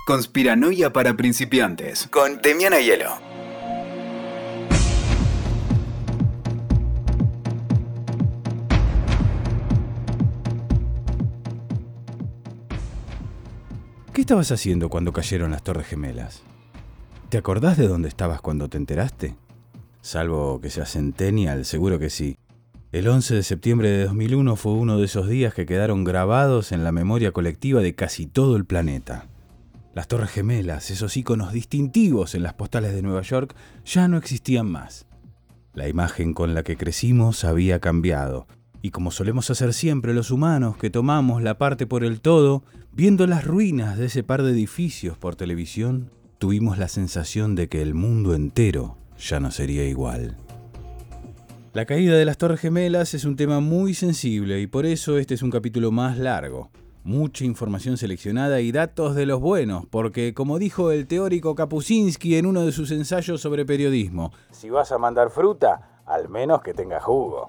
Conspiranoia para principiantes con Demiana Hielo. ¿Qué estabas haciendo cuando cayeron las Torres Gemelas? ¿Te acordás de dónde estabas cuando te enteraste? Salvo que seas centennial, seguro que sí. El 11 de septiembre de 2001 fue uno de esos días que quedaron grabados en la memoria colectiva de casi todo el planeta. Las Torres Gemelas, esos íconos distintivos en las postales de Nueva York, ya no existían más. La imagen con la que crecimos había cambiado, y como solemos hacer siempre los humanos que tomamos la parte por el todo, viendo las ruinas de ese par de edificios por televisión, tuvimos la sensación de que el mundo entero ya no sería igual. La caída de las Torres Gemelas es un tema muy sensible y por eso este es un capítulo más largo. Mucha información seleccionada y datos de los buenos, porque como dijo el teórico Kapuscinski en uno de sus ensayos sobre periodismo, si vas a mandar fruta, al menos que tenga jugo.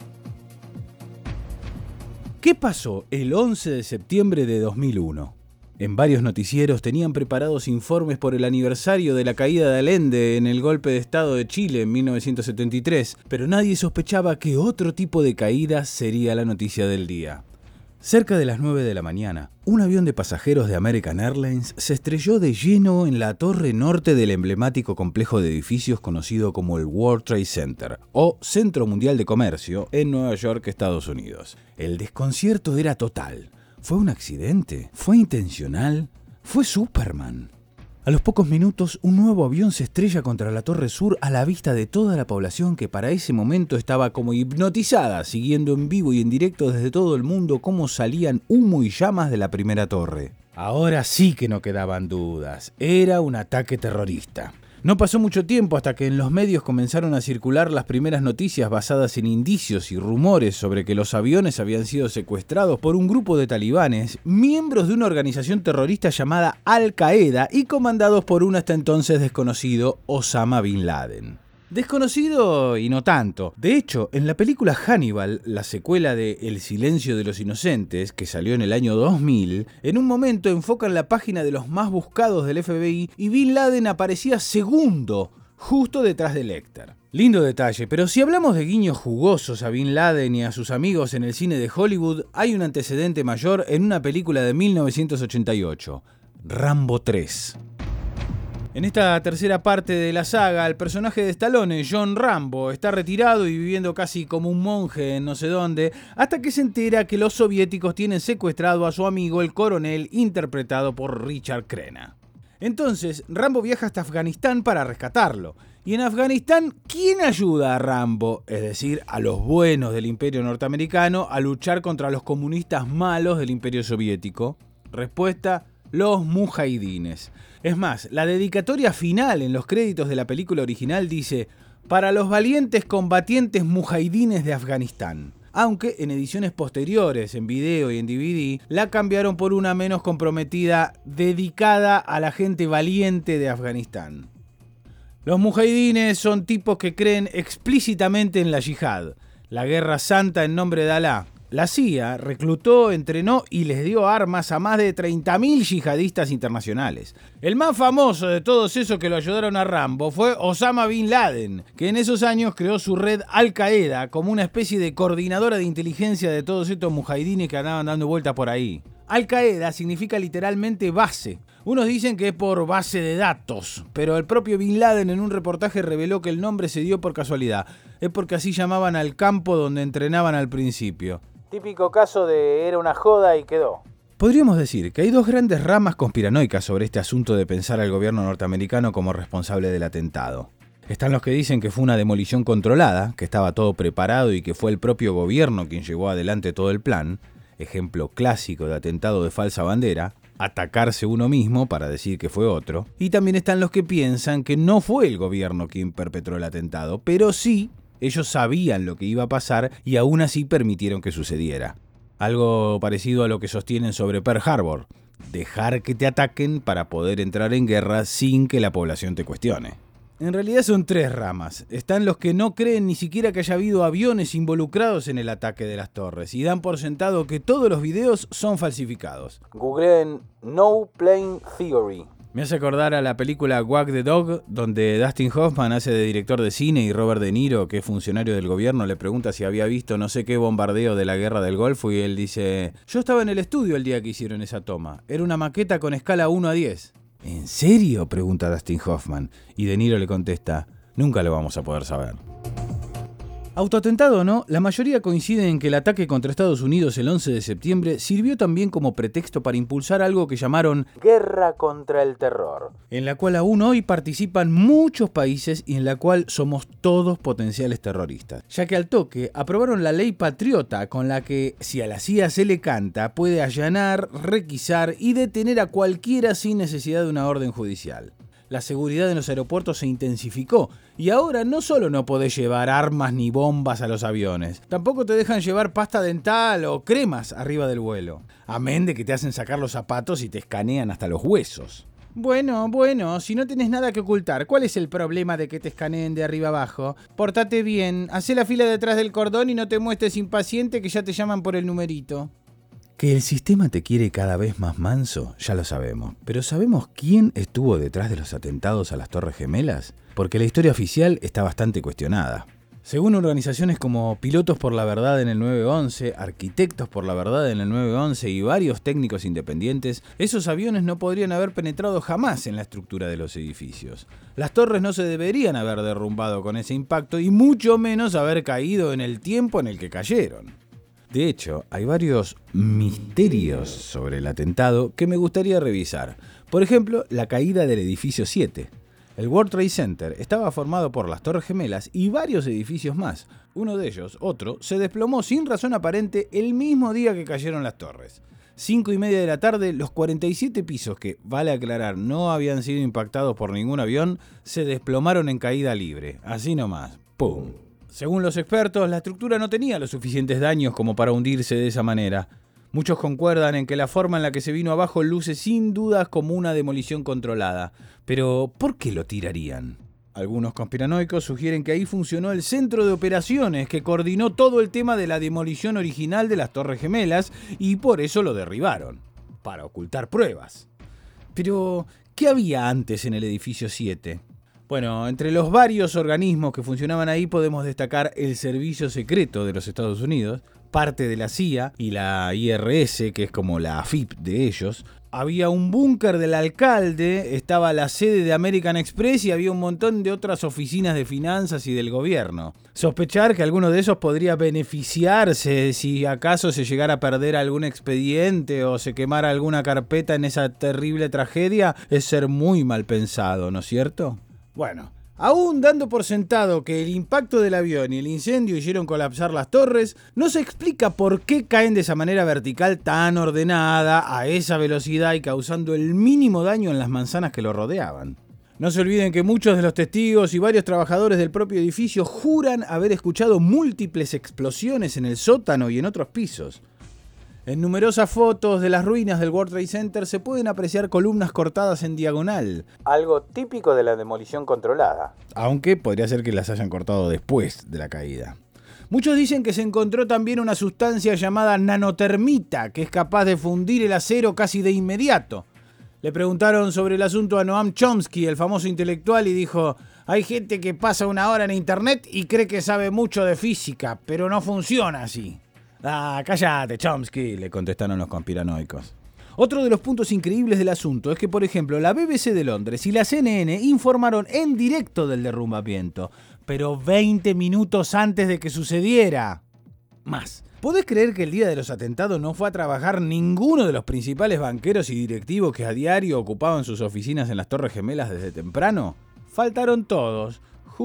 ¿Qué pasó el 11 de septiembre de 2001? En varios noticieros tenían preparados informes por el aniversario de la caída de Allende en el golpe de Estado de Chile en 1973, pero nadie sospechaba que otro tipo de caída sería la noticia del día. Cerca de las 9 de la mañana, un avión de pasajeros de American Airlines se estrelló de lleno en la torre norte del emblemático complejo de edificios conocido como el World Trade Center, o Centro Mundial de Comercio, en Nueva York, Estados Unidos. El desconcierto era total. ¿Fue un accidente? ¿Fue intencional? ¿Fue Superman? A los pocos minutos, un nuevo avión se estrella contra la Torre Sur a la vista de toda la población que para ese momento estaba como hipnotizada, siguiendo en vivo y en directo desde todo el mundo cómo salían humo y llamas de la primera torre. Ahora sí que no quedaban dudas. Era un ataque terrorista. No pasó mucho tiempo hasta que en los medios comenzaron a circular las primeras noticias basadas en indicios y rumores sobre que los aviones habían sido secuestrados por un grupo de talibanes, miembros de una organización terrorista llamada Al-Qaeda y comandados por un hasta entonces desconocido Osama Bin Laden. Desconocido y no tanto. De hecho, en la película Hannibal, la secuela de El silencio de los inocentes, que salió en el año 2000, en un momento enfocan la página de los más buscados del FBI y Bin Laden aparecía segundo, justo detrás de Lecter. Lindo detalle, pero si hablamos de guiños jugosos a Bin Laden y a sus amigos en el cine de Hollywood, hay un antecedente mayor en una película de 1988, Rambo 3. En esta tercera parte de la saga, el personaje de Stallone, John Rambo, está retirado y viviendo casi como un monje en no sé dónde, hasta que se entera que los soviéticos tienen secuestrado a su amigo el coronel, interpretado por Richard Crenna. Entonces, Rambo viaja hasta Afganistán para rescatarlo. Y en Afganistán, ¿quién ayuda a Rambo, es decir, a los buenos del Imperio norteamericano, a luchar contra los comunistas malos del Imperio soviético? Respuesta: los mujahidines. Es más, la dedicatoria final en los créditos de la película original dice: para los valientes combatientes mujahidines de Afganistán. Aunque en ediciones posteriores, en video y en DVD, la cambiaron por una menos comprometida, dedicada a la gente valiente de Afganistán. Los mujahidines son tipos que creen explícitamente en la yihad, la guerra santa en nombre de Alá. La CIA reclutó, entrenó y les dio armas a más de 30.000 yihadistas internacionales. El más famoso de todos esos que lo ayudaron a Rambo fue Osama Bin Laden, que en esos años creó su red Al-Qaeda como una especie de coordinadora de inteligencia de todos estos mujahidines que andaban dando vueltas por ahí. Al-Qaeda significa literalmente base. Unos dicen que es por base de datos, pero el propio Bin Laden en un reportaje reveló que el nombre se dio por casualidad. Es porque así llamaban al campo donde entrenaban al principio. Típico caso de era una joda y quedó. Podríamos decir que hay dos grandes ramas conspiranoicas sobre este asunto de pensar al gobierno norteamericano como responsable del atentado. Están los que dicen que fue una demolición controlada, que estaba todo preparado y que fue el propio gobierno quien llevó adelante todo el plan, ejemplo clásico de atentado de falsa bandera, atacarse uno mismo para decir que fue otro. Y también están los que piensan que no fue el gobierno quien perpetró el atentado, pero sí ellos sabían lo que iba a pasar y aún así permitieron que sucediera. Algo parecido a lo que sostienen sobre Pearl Harbor: dejar que te ataquen para poder entrar en guerra sin que la población te cuestione. En realidad son tres ramas. Están los que no creen ni siquiera que haya habido aviones involucrados en el ataque de las torres y dan por sentado que todos los videos son falsificados. Googleen No Plane Theory. Me hace acordar a la película Wag the Dog, donde Dustin Hoffman hace de director de cine y Robert De Niro, que es funcionario del gobierno, le pregunta si había visto no sé qué bombardeo de la guerra del Golfo y él dice: yo estaba en el estudio el día que hicieron esa toma. Era una maqueta con escala 1 a 10. ¿En serio?, pregunta Dustin Hoffman. Y De Niro le contesta: nunca lo vamos a poder saber. Autoatentado o no, la mayoría coincide en que el ataque contra Estados Unidos el 11 de septiembre sirvió también como pretexto para impulsar algo que llamaron Guerra contra el Terror, en la cual aún hoy participan muchos países y en la cual somos todos potenciales terroristas, ya que al toque aprobaron la ley patriota con la que, si a la CIA se le canta, puede allanar, requisar y detener a cualquiera sin necesidad de una orden judicial. La seguridad en los aeropuertos se intensificó y ahora no solo no podés llevar armas ni bombas a los aviones, tampoco te dejan llevar pasta dental o cremas arriba del vuelo. Amén de que te hacen sacar los zapatos y te escanean hasta los huesos. Bueno, si no tenés nada que ocultar, ¿cuál es el problema de que te escaneen de arriba abajo? Portate bien, hacé la fila detrás del cordón y no te muestres impaciente que ya te llaman por el numerito. Que el sistema te quiere cada vez más manso, ya lo sabemos. Pero ¿sabemos quién estuvo detrás de los atentados a las Torres Gemelas? Porque la historia oficial está bastante cuestionada. Según organizaciones como Pilotos por la Verdad en el 911, Arquitectos por la Verdad en el 911 y varios técnicos independientes, esos aviones no podrían haber penetrado jamás en la estructura de los edificios. Las torres no se deberían haber derrumbado con ese impacto y mucho menos haber caído en el tiempo en el que cayeron. De hecho, hay varios misterios sobre el atentado que me gustaría revisar. Por ejemplo, la caída del edificio 7. El World Trade Center estaba formado por las Torres Gemelas y varios edificios más. Uno de ellos, otro, se desplomó sin razón aparente el mismo día que cayeron las torres. 5:30 de la tarde, los 47 pisos que, vale aclarar, no habían sido impactados por ningún avión, se desplomaron en caída libre. Así nomás. ¡Pum! Según los expertos, la estructura no tenía los suficientes daños como para hundirse de esa manera. Muchos concuerdan en que la forma en la que se vino abajo luce sin dudas como una demolición controlada. Pero, ¿por qué lo tirarían? Algunos conspiranoicos sugieren que ahí funcionó el centro de operaciones que coordinó todo el tema de la demolición original de las Torres Gemelas y por eso lo derribaron, para ocultar pruebas. Pero, ¿qué había antes en el edificio 7? Bueno, entre los varios organismos que funcionaban ahí podemos destacar el Servicio Secreto de los Estados Unidos, parte de la CIA y la IRS, que es como la AFIP de ellos. Había un búnker del alcalde, estaba la sede de American Express y había un montón de otras oficinas de finanzas y del gobierno. Sospechar que alguno de esos podría beneficiarse si acaso se llegara a perder algún expediente o se quemara alguna carpeta en esa terrible tragedia es ser muy mal pensado, ¿no es cierto? Bueno, aún dando por sentado que el impacto del avión y el incendio hicieron colapsar las torres, no se explica por qué caen de esa manera vertical tan ordenada, a esa velocidad y causando el mínimo daño en las manzanas que lo rodeaban. No se olviden que muchos de los testigos y varios trabajadores del propio edificio juran haber escuchado múltiples explosiones en el sótano y en otros pisos. En numerosas fotos de las ruinas del World Trade Center se pueden apreciar columnas cortadas en diagonal, algo típico de la demolición controlada, aunque podría ser que las hayan cortado después de la caída. Muchos dicen que se encontró también una sustancia llamada nanotermita, que es capaz de fundir el acero casi de inmediato. Le preguntaron sobre el asunto a Noam Chomsky, el famoso intelectual, y dijo: hay gente que pasa una hora en internet y cree que sabe mucho de física, pero no funciona así. Ah, cállate, Chomsky, le contestaron los conspiranoicos. Otro de los puntos increíbles del asunto es que, por ejemplo, la BBC de Londres y la CNN informaron en directo del derrumbamiento, pero 20 minutos antes de que sucediera. Más. ¿Podés creer que el día de los atentados no fue a trabajar ninguno de los principales banqueros y directivos que a diario ocupaban sus oficinas en las Torres Gemelas desde temprano? Faltaron todos.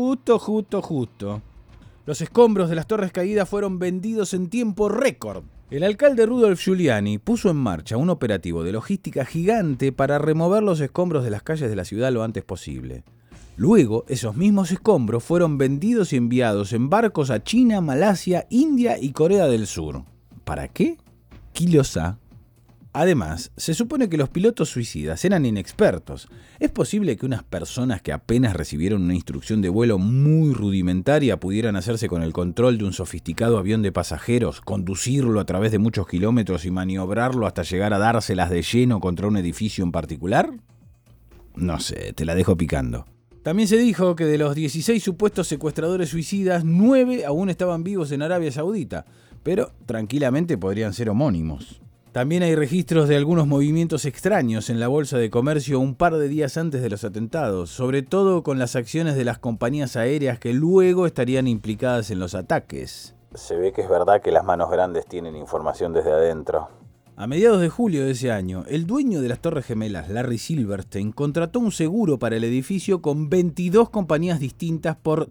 Justo. Los escombros de las torres caídas fueron vendidos en tiempo récord. El alcalde Rudolph Giuliani puso en marcha un operativo de logística gigante para remover los escombros de las calles de la ciudad lo antes posible. Luego, esos mismos escombros fueron vendidos y enviados en barcos a China, Malasia, India y Corea del Sur. ¿Para qué? ¿Quién lo sabe? Además, se supone que los pilotos suicidas eran inexpertos. ¿Es posible que unas personas que apenas recibieron una instrucción de vuelo muy rudimentaria pudieran hacerse con el control de un sofisticado avión de pasajeros, conducirlo a través de muchos kilómetros y maniobrarlo hasta llegar a dárselas de lleno contra un edificio en particular? No sé, te la dejo picando. También se dijo que de los 16 supuestos secuestradores suicidas, 9 aún estaban vivos en Arabia Saudita, pero tranquilamente podrían ser homónimos. También hay registros de algunos movimientos extraños en la bolsa de comercio un par de días antes de los atentados, sobre todo con las acciones de las compañías aéreas que luego estarían implicadas en los ataques. Se ve que es verdad que las manos grandes tienen información desde adentro. A mediados de julio de ese año, el dueño de las Torres Gemelas, Larry Silverstein, contrató un seguro para el edificio con 22 compañías distintas por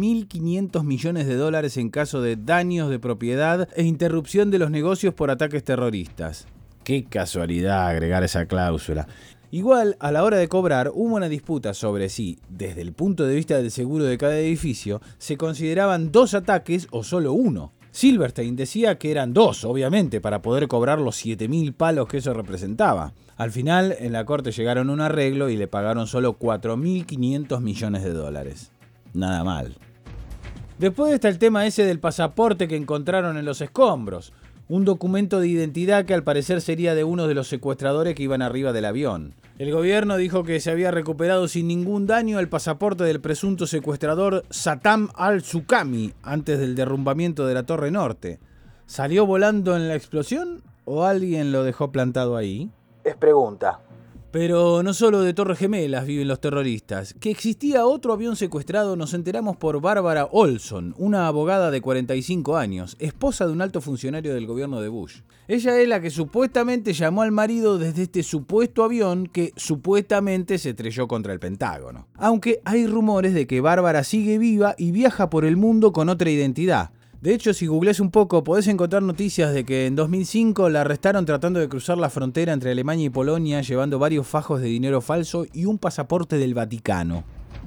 $3.500 millones en caso de daños de propiedad e interrupción de los negocios por ataques terroristas. Qué casualidad agregar esa cláusula. Igual, a la hora de cobrar, hubo una disputa sobre si, desde el punto de vista del seguro de cada edificio, se consideraban 2 ataques o solo uno. Silverstein decía que eran 2, obviamente, para poder cobrar los 7.000 palos que eso representaba. Al final, en la corte llegaron a un arreglo y le pagaron solo $4.500 millones. Nada mal. Después está el tema ese del pasaporte que encontraron en los escombros. Un documento de identidad que al parecer sería de uno de los secuestradores que iban arriba del avión. El gobierno dijo que se había recuperado sin ningún daño el pasaporte del presunto secuestrador Satam al-Sukami antes del derrumbamiento de la Torre Norte. ¿Salió volando en la explosión o alguien lo dejó plantado ahí? Es pregunta. Pero no solo de Torres Gemelas viven los terroristas. Que existía otro avión secuestrado nos enteramos por Barbara Olson, una abogada de 45 años, esposa de un alto funcionario del gobierno de Bush. Ella es la que supuestamente llamó al marido desde este supuesto avión que supuestamente se estrelló contra el Pentágono. Aunque hay rumores de que Bárbara sigue viva y viaja por el mundo con otra identidad. De hecho, si googleás un poco, podés encontrar noticias de que en 2005 la arrestaron tratando de cruzar la frontera entre Alemania y Polonia, llevando varios fajos de dinero falso y un pasaporte del Vaticano.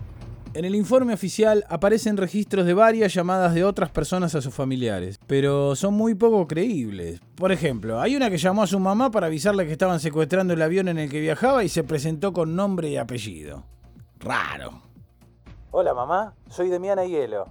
En el informe oficial aparecen registros de varias llamadas de otras personas a sus familiares, pero son muy poco creíbles. Por ejemplo, hay una que llamó a su mamá para avisarle que estaban secuestrando el avión en el que viajaba y se presentó con nombre y apellido. Raro. Hola mamá, soy Demiana Hielo.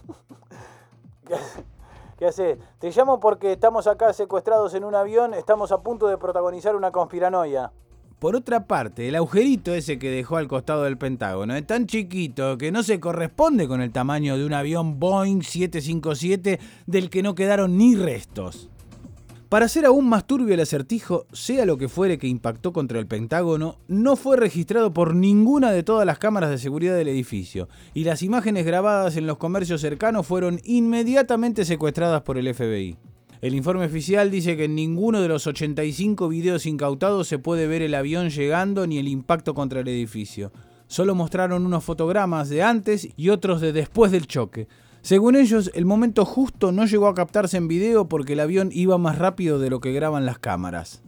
¿Qué haces? Te llamo porque estamos acá secuestrados en un avión, estamos a punto de protagonizar una conspiranoia. Por otra parte, el agujerito ese que dejó al costado del Pentágono es tan chiquito que no se corresponde con el tamaño de un avión Boeing 757 del que no quedaron ni restos. Para hacer aún más turbio el acertijo, sea lo que fuere que impactó contra el Pentágono, no fue registrado por ninguna de todas las cámaras de seguridad del edificio, y las imágenes grabadas en los comercios cercanos fueron inmediatamente secuestradas por el FBI. El informe oficial dice que en ninguno de los 85 videos incautados se puede ver el avión llegando ni el impacto contra el edificio. Solo mostraron unos fotogramas de antes y otros de después del choque. Según ellos, el momento justo no llegó a captarse en video porque el avión iba más rápido de lo que graban las cámaras.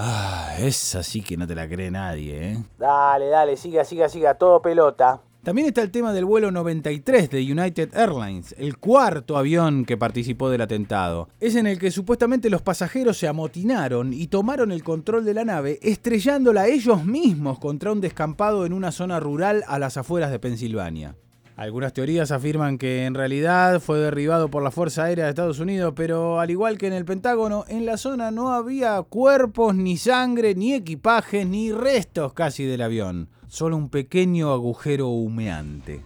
Esa sí que no te la cree nadie, ¿eh? Dale, siga, todo pelota. También está el tema del vuelo 93 de United Airlines, el cuarto avión que participó del atentado. Es en el que supuestamente los pasajeros se amotinaron y tomaron el control de la nave, estrellándola ellos mismos contra un descampado en una zona rural a las afueras de Pensilvania. Algunas teorías afirman que en realidad fue derribado por la Fuerza Aérea de Estados Unidos, pero al igual que en el Pentágono, en la zona no había cuerpos, ni sangre, ni equipajes, ni restos casi del avión. Solo un pequeño agujero humeante.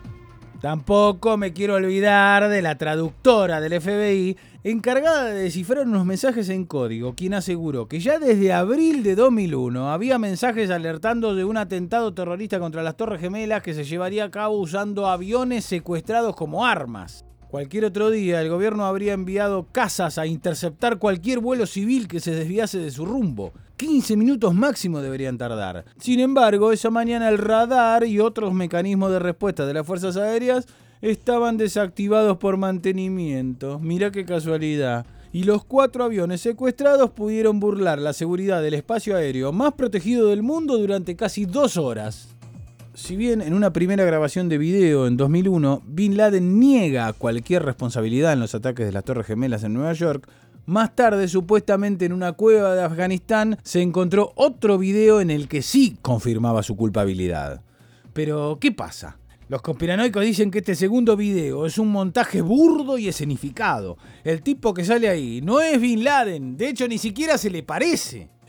Tampoco me quiero olvidar de la traductora del FBI encargada de descifrar unos mensajes en código, quien aseguró que ya desde abril de 2001 había mensajes alertando de un atentado terrorista contra las Torres Gemelas que se llevaría a cabo usando aviones secuestrados como armas. Cualquier otro día el gobierno habría enviado cazas a interceptar cualquier vuelo civil que se desviase de su rumbo. 15 minutos máximo deberían tardar. Sin embargo, esa mañana el radar y otros mecanismos de respuesta de las fuerzas aéreas estaban desactivados por mantenimiento. Mirá qué casualidad. Y los 4 aviones secuestrados pudieron burlar la seguridad del espacio aéreo más protegido del mundo durante casi 2 horas. Si bien en una primera grabación de video en 2001, Bin Laden niega cualquier responsabilidad en los ataques de las Torres Gemelas en Nueva York, más tarde, supuestamente en una cueva de Afganistán, se encontró otro video en el que sí confirmaba su culpabilidad. Pero, ¿qué pasa? Los conspiranoicos dicen que este segundo video es un montaje burdo y escenificado. El tipo que sale ahí no es Bin Laden, de hecho ni siquiera se le parece.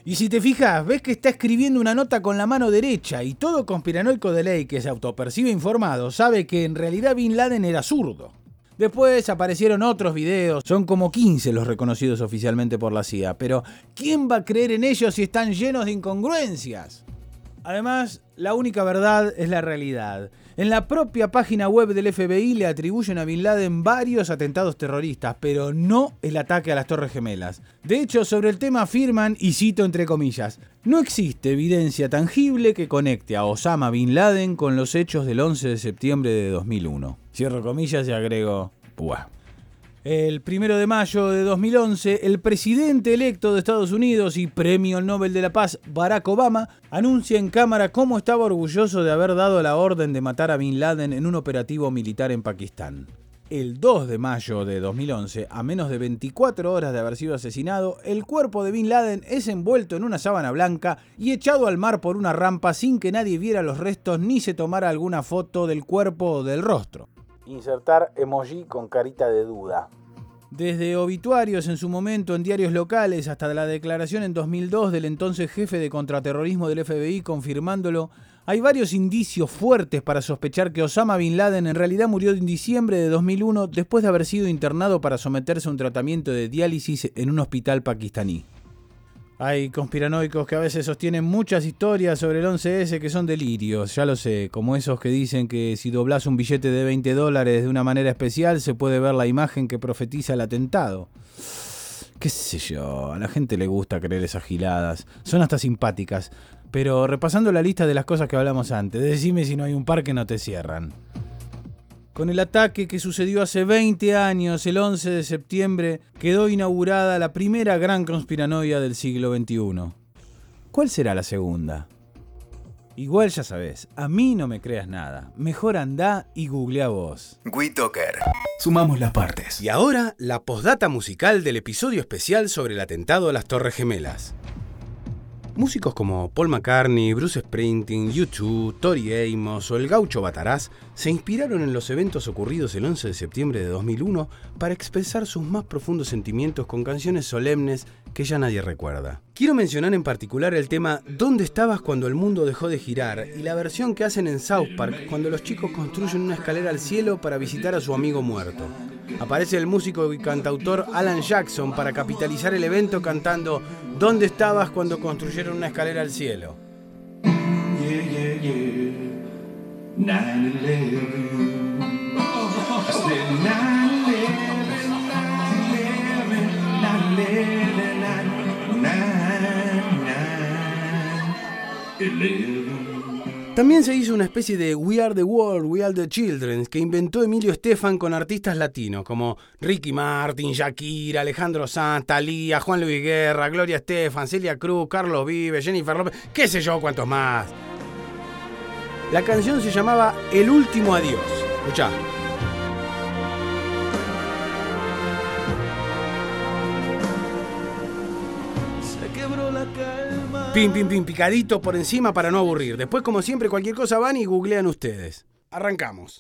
Y si te fijas, ves que está escribiendo una nota con la mano derecha y todo conspiranoico de ley que se autopercibe informado sabe que en realidad Bin Laden era zurdo. Después aparecieron otros videos, son como 15 los reconocidos oficialmente por la CIA, pero ¿quién va a creer en ellos si están llenos de incongruencias? Además, la única verdad es la realidad. En la propia página web del FBI le atribuyen a Bin Laden varios atentados terroristas, pero no el ataque a las Torres Gemelas. De hecho, sobre el tema afirman, y cito entre comillas, no existe evidencia tangible que conecte a Osama Bin Laden con los hechos del 11 de septiembre de 2001. Cierro comillas y agrego, ¡buah! El 1 de mayo de 2011, el presidente electo de Estados Unidos y Premio Nobel de la Paz, Barack Obama, anuncia en cámara cómo estaba orgulloso de haber dado la orden de matar a Bin Laden en un operativo militar en Pakistán. El 2 de mayo de 2011, a menos de 24 horas de haber sido asesinado, el cuerpo de Bin Laden es envuelto en una sábana blanca y echado al mar por una rampa sin que nadie viera los restos ni se tomara alguna foto del cuerpo o del rostro. Insertar emoji con carita de duda. Desde obituarios en su momento en diarios locales hasta la declaración en 2002 del entonces jefe de contraterrorismo del FBI confirmándolo, hay varios indicios fuertes para sospechar que Osama Bin Laden en realidad murió en diciembre de 2001 después de haber sido internado para someterse a un tratamiento de diálisis en un hospital pakistaní. Hay conspiranoicos que a veces sostienen muchas historias sobre el 11S que son delirios, ya lo sé, como esos que dicen que si doblás un billete de $20 de una manera especial se puede ver la imagen que profetiza el atentado. Qué sé yo, a la gente le gusta creer esas giladas, son hasta simpáticas, pero repasando la lista de las cosas que hablamos antes, decime si no hay un par que no te cierran. Con el ataque que sucedió hace 20 años, el 11 de septiembre, quedó inaugurada la primera gran conspiranoia del siglo XXI. ¿Cuál será la segunda? Igual ya sabés, a mí no me creas nada. Mejor andá y googlea vos. WeToker. Sumamos las partes. Y ahora, la postdata musical del episodio especial sobre el atentado a las Torres Gemelas. Músicos como Paul McCartney, Bruce Springsteen, U2, Tori Amos o el Gaucho Bataraz se inspiraron en los eventos ocurridos el 11 de septiembre de 2001 para expresar sus más profundos sentimientos con canciones solemnes que ya nadie recuerda. Quiero mencionar en particular el tema ¿Dónde estabas cuando el mundo dejó de girar? Y la versión que hacen en South Park cuando los chicos construyen una escalera al cielo para visitar a su amigo muerto. Aparece el músico y cantautor Alan Jackson para capitalizar el evento cantando ¿Dónde estabas cuando construyeron una escalera al cielo? También se hizo una especie de We Are the World, We Are the Children que inventó Emilio Estefan con artistas latinos como Ricky Martin, Shakira, Alejandro Sanz, Thalía, Juan Luis Guerra, Gloria Estefan, Celia Cruz, Carlos Vives, Jennifer López, qué sé yo cuántos más. La canción se llamaba El Último Adiós. Escuchá. Pim, pim, pim, picadito por encima para no aburrir. Después, como siempre, cualquier cosa van y googlean ustedes. Arrancamos.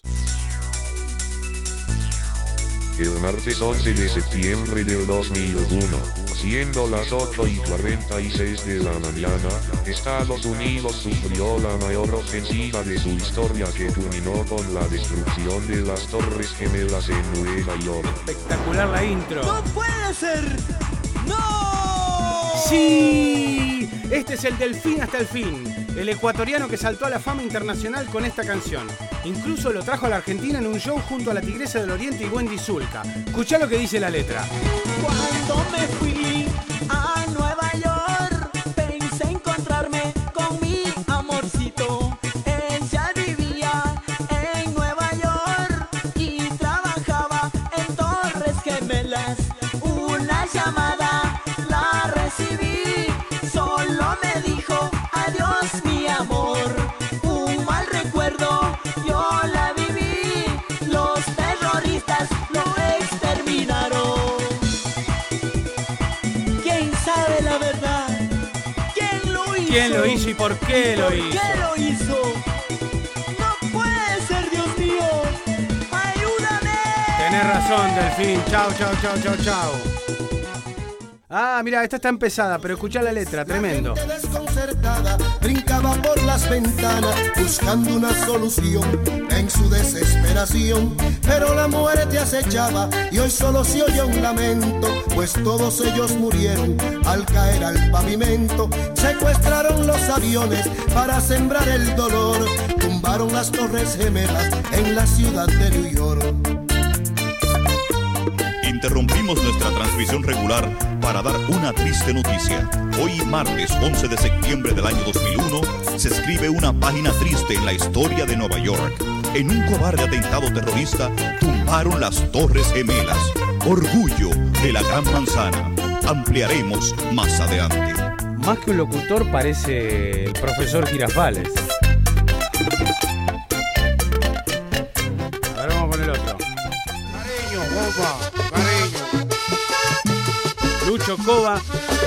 El martes 11 de septiembre del 2001, siendo las 8:46 de la mañana, Estados Unidos sufrió la mayor ofensiva de su historia que culminó con la destrucción de las Torres Gemelas en Nueva York. Espectacular la intro. ¡No puede ser! ¡No! ¡Sí! Este es el Delfín hasta el fin, el ecuatoriano que saltó a la fama internacional con esta canción. Incluso lo trajo a la Argentina en un show junto a la Tigresa del Oriente y Wendy Zulka. Escuchá lo que dice la letra. Cuando me fui a Nueva York, pensé encontrarme con mi amorcito. Ella vivía en Nueva York y trabajaba en Torres Gemelas. Una llamada la recibí, solo me dijo adiós mi amor. Un mal recuerdo, yo la viví, los terroristas lo exterminaron. ¿Quién sabe la verdad? ¿Quién lo hizo? ¿Quién lo hizo y por qué lo hizo? ¿Por qué lo hizo? No puede ser, Dios mío. ¡Ayúdame! Tenés razón, Delfín. Chau, chau, chau, chau, chau. Ah, mira, esta está empezada, pero escuchá la letra, tremendo. La gente desconcertada brincaba por las ventanas buscando una solución en su desesperación, pero la muerte acechaba y hoy solo se oye un lamento, pues todos ellos murieron al caer al pavimento. Secuestraron los aviones para sembrar el dolor, tumbaron las Torres Gemelas en la ciudad de New York. Interrumpimos nuestra transmisión regular para dar una triste noticia. Hoy, martes 11 de septiembre del año 2001, se escribe una página triste en la historia de Nueva York. En un cobarde atentado terrorista, tumbaron las Torres Gemelas. Orgullo de la Gran Manzana. Ampliaremos más adelante. Más que un locutor parece el profesor Girafales. Ahora vamos con el otro. Cariño, compa, cariño. Lucho Cova.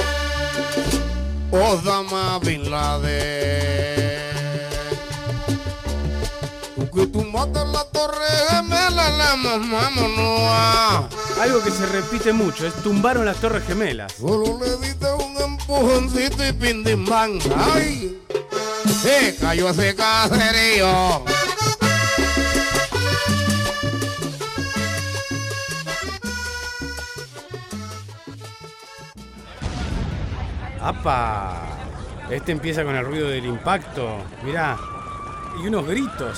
Osama Bin Laden. Tú que tumbaste la Torre Gemela, la vámonos. Algo que se repite mucho es tumbaron las Torres Gemelas. Solo le diste un empujoncito y pindimbang. ¡Ay! Se cayó ese caserío. ¡Apa! Este empieza con el ruido del impacto. Mirá. Y unos gritos.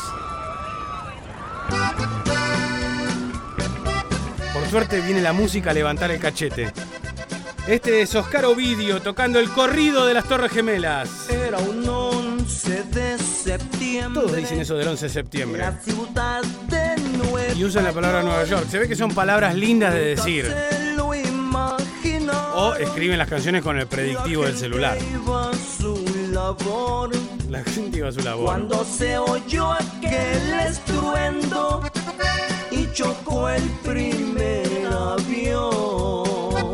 Por suerte viene la música a levantar el cachete. Este es Oscar Ovidio tocando el corrido de las Torres Gemelas. Era un 11 de septiembre. Todos dicen eso del 11 de septiembre. La ciudad de Nueva Y usan la palabra Nueva York. Se ve que son palabras lindas de decir. Se lo imaginó. O escriben las canciones con el predictivo del celular. Iba a su labor. La gente iba a su labor. Cuando se oyó aquel estruendo y chocó el primer avión,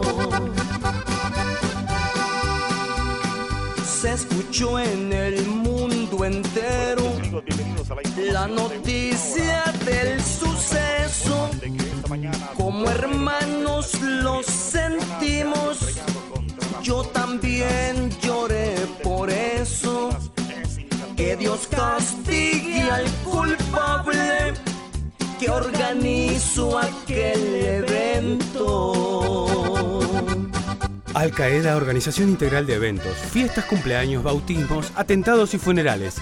se escuchó en el mundo entero la noticia del suceso. Como hermanos lo sentimos, yo también lloré por eso. Que Dios castigue al culpable que organizó aquel evento. Al Qaeda, Organización Integral de Eventos, fiestas, cumpleaños, bautismos, atentados y funerales.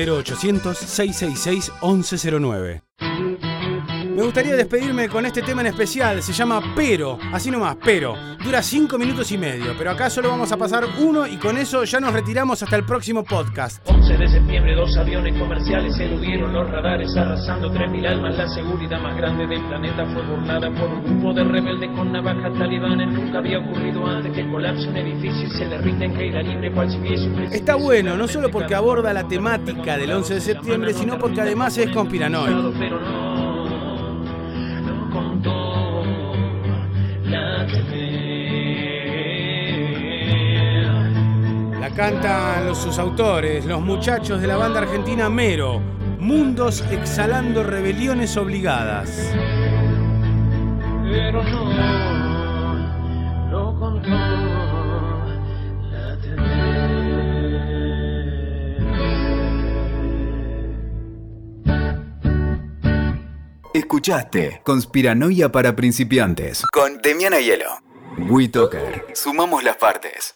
0800-666-1109. Me gustaría despedirme con este tema en especial, se llama Pero, así nomás, Pero. Dura 5 minutos y medio, pero acá solo vamos a pasar uno y con eso ya nos retiramos hasta el próximo podcast. 11 de septiembre, 2 aviones comerciales eludieron los radares, arrasando 3.000 almas. La seguridad más grande del planeta fue burlada por un grupo de rebeldes con navajas talibanes. Nunca había ocurrido antes que colapse un edificio y se derrita en caída libre cual si hubiese un... Está bueno, no solo porque aborda la temática del 11 de septiembre, sino porque además es conspiranoico. Pero no contó la TV. La cantan sus autores, los muchachos de la banda argentina Mero. Mundos exhalando rebeliones obligadas. Pero no lo contó la TV. Escuchaste Conspiranoia para principiantes con Demian Aiello. WeToker. Sumamos las partes.